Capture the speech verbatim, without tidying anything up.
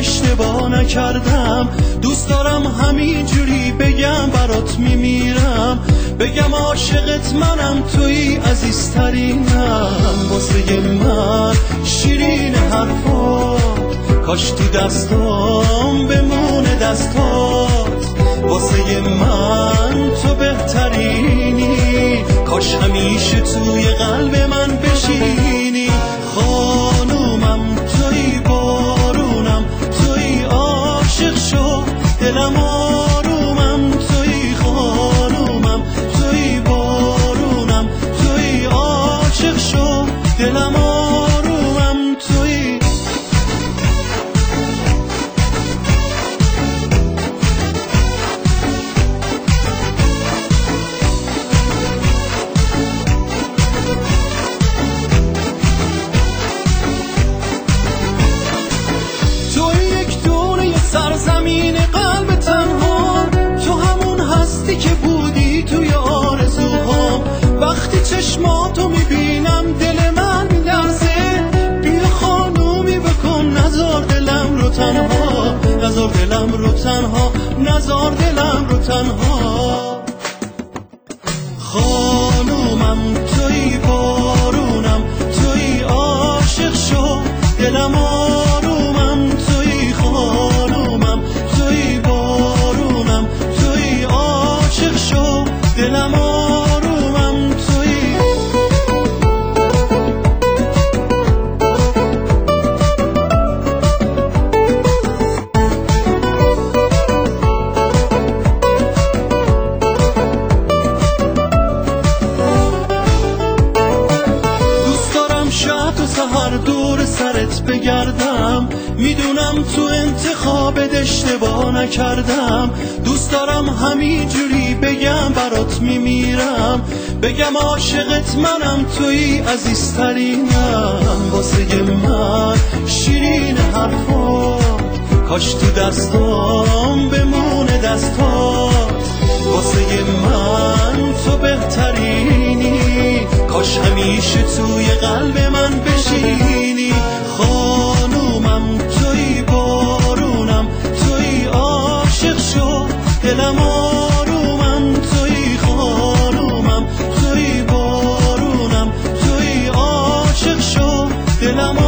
اشتباه نکردم. دوست دارم همینجوری بگم برات میمیرم، بگم عاشقت منم، توی عزیزترینم. واسه من شیرین حرفات، کاش تو دستام بمونه دستات. واسه من تو بهترینی، کاش همیشه توی قلب من بشینی. خانومم توی، بارونم توی، عاشق شو دلم آرومم توی. خانومم توی، بارونم توی، عاشق شو دلم آرومم توی. سرزمین قلب تنها، تو همون هستی که بودی توی آرزوهام. وقتی چشماتو میبینم دل من میلرزه. بیا خانومی بکن نزار دلم رو تنها، نزار دلم رو تنها، نزار دلم رو تنها. خانومم توی، بارونم توی، عاشق شو دلم آرومم توی. خانومم توی، بارونم توی، عاشق شو دلم آرومم توی. سحر دور سرت بگردم، میدونم تو انتخابت اشتباه نکردم. دوست دارم همینجوری بگم برات میمیرم، بگم عاشقت منم، توی عزیزترینم. واسه من شیرین حرفات، کاش تو دستام بمونه دستات. واسه من تو بهترینی، کاش همیشه توی قلب من بشینی. خانومم توی، بارونم توی، عاشق شو دلم آرومم توی. خانومم توی، بارونم توی، عاشق شو دلم